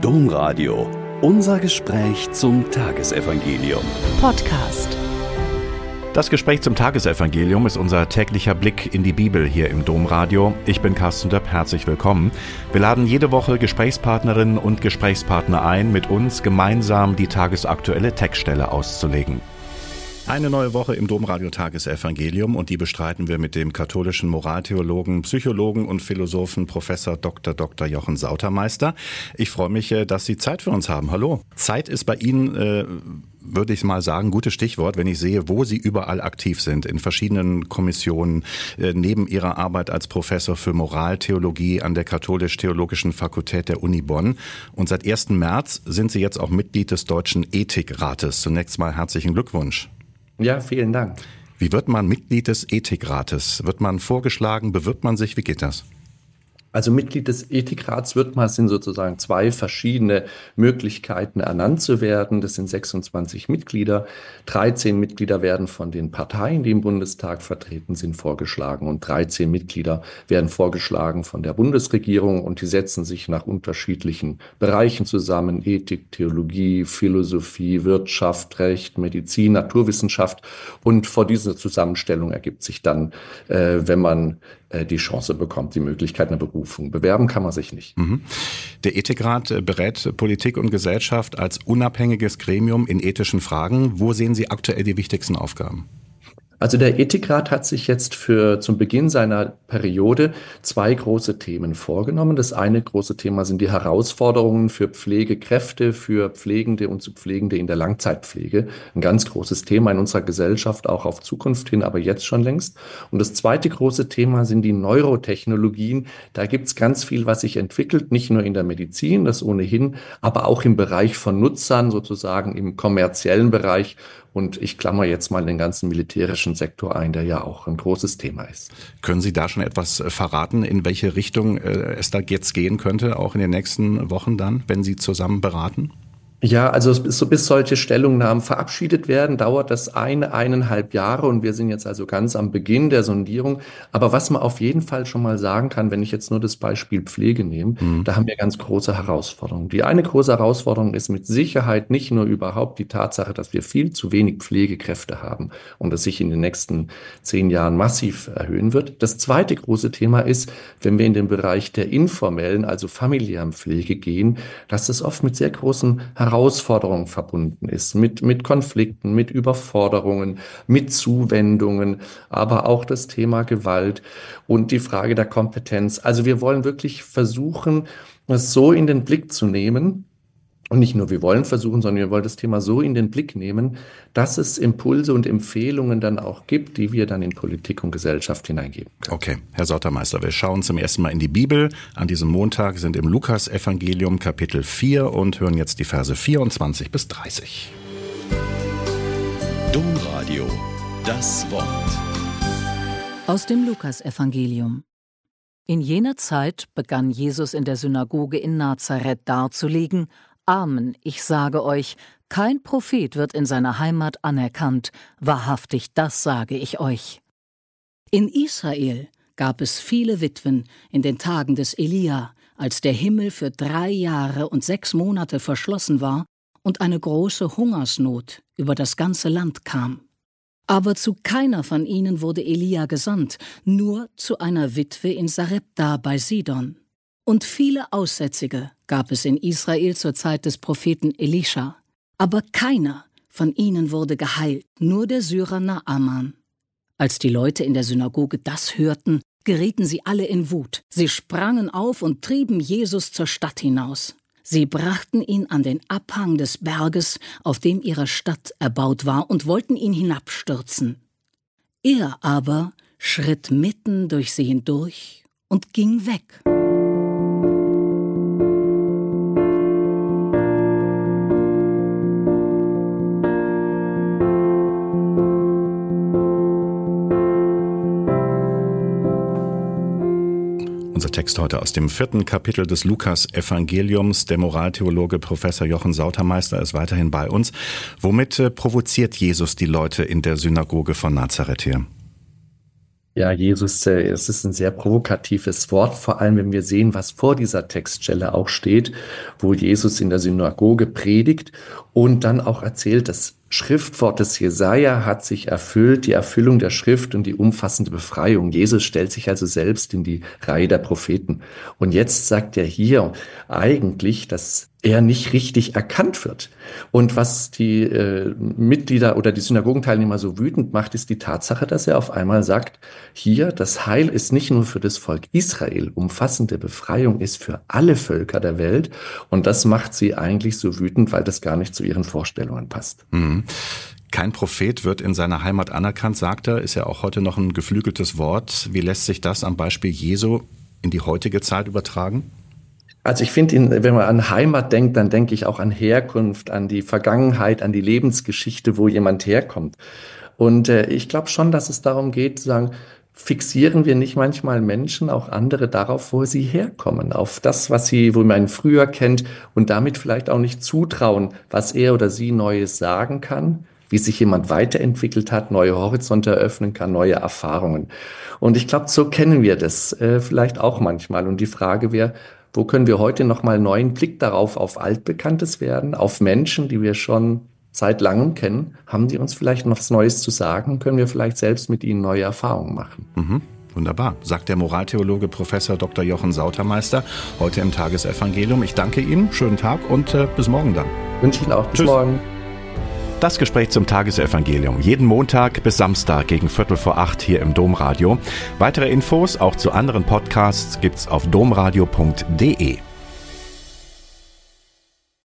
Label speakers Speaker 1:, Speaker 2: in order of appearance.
Speaker 1: Domradio. Unser Gespräch zum Tagesevangelium.
Speaker 2: Podcast.
Speaker 3: Das Gespräch zum Tagesevangelium ist unser täglicher Blick in die Bibel hier im Domradio. Ich bin Carsten Döpp, herzlich willkommen. Wir laden jede Woche Gesprächspartnerinnen und Gesprächspartner ein, mit uns gemeinsam die tagesaktuelle Textstelle auszulegen. Eine neue Woche im Domradio Tagesevangelium und die bestreiten wir mit dem katholischen Moraltheologen, Psychologen und Philosophen Professor Dr. Jochen Sautermeister. Ich freue mich, dass Sie Zeit für uns haben. Hallo. Zeit ist bei Ihnen, würde ich mal sagen, gutes Stichwort, wenn ich sehe, wo Sie überall aktiv sind, in verschiedenen Kommissionen, neben Ihrer Arbeit als Professor für Moraltheologie an der Katholisch-Theologischen Fakultät der Uni Bonn. Und seit 1. März sind Sie jetzt auch Mitglied des Deutschen Ethikrates. Zunächst mal herzlichen Glückwunsch.
Speaker 4: Ja, vielen Dank.
Speaker 3: Wie wird man Mitglied des Ethikrates? Wird man vorgeschlagen? Bewirbt man sich? Wie geht das?
Speaker 4: Also Mitglied des Ethikrats sind sozusagen zwei verschiedene Möglichkeiten ernannt zu werden. Das sind 26 Mitglieder. 13 Mitglieder werden von den Parteien, die im Bundestag vertreten sind, vorgeschlagen. Und 13 Mitglieder werden vorgeschlagen von der Bundesregierung. Und die setzen sich nach unterschiedlichen Bereichen zusammen. Ethik, Theologie, Philosophie, Wirtschaft, Recht, Medizin, Naturwissenschaft. Und vor dieser Zusammenstellung ergibt sich dann, wenn man die Chance bekommt, die Möglichkeit einer Berufung. Bewerben kann man sich nicht.
Speaker 3: Der Ethikrat berät Politik und Gesellschaft als unabhängiges Gremium in ethischen Fragen. Wo sehen Sie aktuell die wichtigsten Aufgaben?
Speaker 4: Also der Ethikrat hat sich jetzt zum Beginn seiner Periode zwei große Themen vorgenommen. Das eine große Thema sind die Herausforderungen für Pflegekräfte, für Pflegende und zu Pflegende in der Langzeitpflege. Ein ganz großes Thema in unserer Gesellschaft, auch auf Zukunft hin, aber jetzt schon längst. Und das zweite große Thema sind die Neurotechnologien. Da gibt's ganz viel, was sich entwickelt, nicht nur in der Medizin, das ohnehin, aber auch im Bereich von Nutzern, sozusagen im kommerziellen Bereich. Und ich klammer jetzt mal den ganzen militärischen Sektor ein, der ja auch ein großes Thema ist.
Speaker 3: Können Sie da schon etwas verraten, in welche Richtung es da jetzt gehen könnte, auch in den nächsten Wochen dann, wenn Sie zusammen beraten?
Speaker 4: Ja, also bis solche Stellungnahmen verabschiedet werden, dauert das 1,5 Jahre und wir sind jetzt also ganz am Beginn der Sondierung. Aber was man auf jeden Fall schon mal sagen kann, wenn ich jetzt nur das Beispiel Pflege nehme, da haben wir ganz große Herausforderungen. Die eine große Herausforderung ist mit Sicherheit nicht nur überhaupt die Tatsache, dass wir viel zu wenig Pflegekräfte haben und das sich in den nächsten 10 Jahren massiv erhöhen wird. Das zweite große Thema ist, wenn wir in den Bereich der informellen, also familiären Pflege gehen, dass das oft mit sehr großen Herausforderungen verbunden ist, mit Konflikten, mit Überforderungen, mit Zuwendungen, aber auch das Thema Gewalt und die Frage der Kompetenz. Also wir wollen wirklich versuchen, das so in den Blick zu nehmen. Und nicht nur wir wollen versuchen, sondern wir wollen das Thema so in den Blick nehmen, dass es Impulse und Empfehlungen dann auch gibt, die wir dann in Politik und Gesellschaft hineingeben können.
Speaker 3: Okay, Herr Sautermeister, wir schauen zum ersten Mal in die Bibel. An diesem Montag sind im Lukas-Evangelium Kapitel 4 und hören jetzt die Verse 24 bis 30.
Speaker 1: Domradio, das Wort.
Speaker 2: Aus dem Lukas-Evangelium. In jener Zeit begann Jesus in der Synagoge in Nazareth darzulegen: Amen, ich sage euch, kein Prophet wird in seiner Heimat anerkannt, wahrhaftig, das sage ich euch. In Israel gab es viele Witwen in den Tagen des Elia, als der Himmel für 3 Jahre und 6 Monate verschlossen war und eine große Hungersnot über das ganze Land kam. Aber zu keiner von ihnen wurde Elia gesandt, nur zu einer Witwe in Sarepta bei Sidon. Und viele Aussätzige gab es in Israel zur Zeit des Propheten Elisha. Aber keiner von ihnen wurde geheilt, nur der Syrer Naaman. Als die Leute in der Synagoge das hörten, gerieten sie alle in Wut. Sie sprangen auf und trieben Jesus zur Stadt hinaus. Sie brachten ihn an den Abhang des Berges, auf dem ihre Stadt erbaut war, und wollten ihn hinabstürzen. Er aber schritt mitten durch sie hindurch und ging weg.
Speaker 3: Unser Text heute aus dem 4. Kapitel des Lukas-Evangeliums. Der Moraltheologe Professor Jochen Sautermeister ist weiterhin bei uns. Womit provoziert Jesus die Leute in der Synagoge von Nazareth hier?
Speaker 4: Ja, Jesus, es ist ein sehr provokatives Wort, vor allem wenn wir sehen, was vor dieser Textstelle auch steht, wo Jesus in der Synagoge predigt und dann auch erzählt, das Schriftwort des Jesaja hat sich erfüllt, die Erfüllung der Schrift und die umfassende Befreiung. Jesus stellt sich also selbst in die Reihe der Propheten. Und jetzt sagt er hier eigentlich, dass er nicht richtig erkannt wird. Und was die Mitglieder oder die Synagogenteilnehmer so wütend macht, ist die Tatsache, dass er auf einmal sagt, hier, das Heil ist nicht nur für das Volk Israel, umfassende Befreiung ist für alle Völker der Welt. Und das macht sie eigentlich so wütend, weil das gar nicht zu ihren Vorstellungen passt.
Speaker 3: Mhm. Kein Prophet wird in seiner Heimat anerkannt, sagt er, ist ja auch heute noch ein geflügeltes Wort. Wie lässt sich das am Beispiel Jesu in die heutige Zeit übertragen?
Speaker 4: Also ich finde, wenn man an Heimat denkt, dann denke ich auch an Herkunft, an die Vergangenheit, an die Lebensgeschichte, wo jemand herkommt. Und ich glaube schon, dass es darum geht, zu sagen, fixieren wir nicht manchmal Menschen, auch andere, darauf, wo sie herkommen, auf das, wo man früher kennt und damit vielleicht auch nicht zutrauen, was er oder sie Neues sagen kann, wie sich jemand weiterentwickelt hat, neue Horizonte eröffnen kann, neue Erfahrungen. Und ich glaube, so kennen wir das vielleicht auch manchmal. Und die Frage wäre, wo können wir heute nochmal neuen Blick darauf auf Altbekanntes werden, auf Menschen, die wir schon seit langem kennen? Haben die uns vielleicht noch was Neues zu sagen? Können wir vielleicht selbst mit ihnen neue Erfahrungen machen?
Speaker 3: Mhm. Wunderbar, sagt der Moraltheologe Professor Dr. Jochen Sautermeister heute im Tagesevangelium. Ich danke Ihnen, schönen Tag und bis morgen dann.
Speaker 4: Wünsche Ihnen auch. Bis
Speaker 3: Tschüss.
Speaker 4: Morgen.
Speaker 3: Das Gespräch zum Tagesevangelium. Jeden Montag bis Samstag gegen 7:45 hier im Domradio. Weitere Infos auch zu anderen Podcasts gibt's auf domradio.de.